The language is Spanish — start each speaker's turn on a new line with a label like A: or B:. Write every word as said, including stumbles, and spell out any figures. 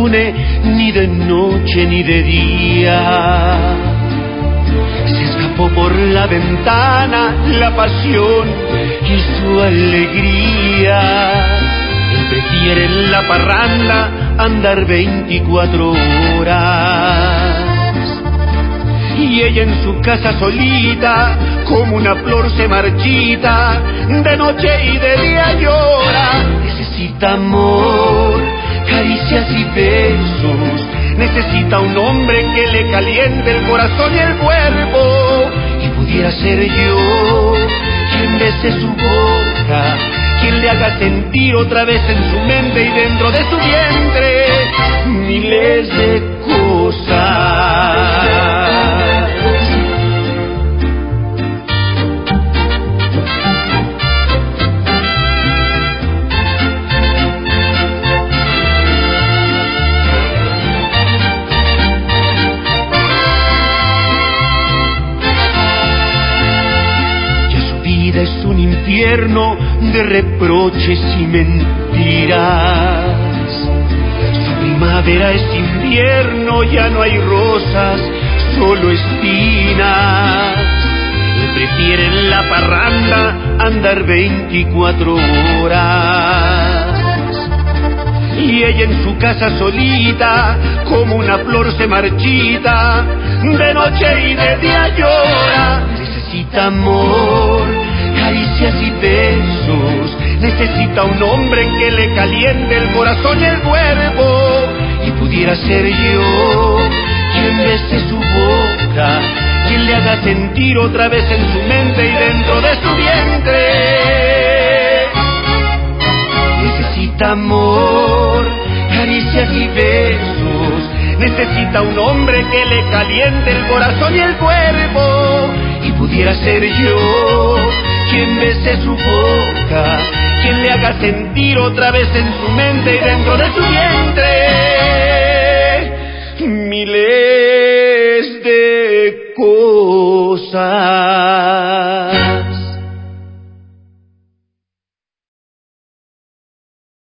A: une ni de noche ni de día. Se escapó por la ventana la pasión y su alegría. Él prefiere en la parranda andar veinticuatro horas. Y ella en su casa solita, como una flor se marchita, de noche y de día llora. Necesita amor, caricias y besos. Necesita un hombre que le caliente el corazón y el cuerpo. Y pudiera ser yo quien bese su boca, quien le haga sentir otra vez en su mente y dentro de su vientre miles de cosas. Es un infierno de reproches y mentiras. Su primavera es invierno, ya no hay rosas, solo espinas. Él prefiere en la parranda andar veinticuatro horas. Y ella en su casa solita, como una flor se marchita, de noche y de día llora. Necesita amor, caricias y besos. Necesita un hombre que le caliente el corazón y el cuerpo. Y pudiera ser yo quien bese su boca, quien le haga sentir otra vez en su mente y dentro de su vientre. Necesita amor, caricias y besos. Necesita un hombre que le caliente el corazón y el cuerpo. Y pudiera ser yo quien bese su boca, quien le haga sentir otra vez en su mente y dentro de su vientre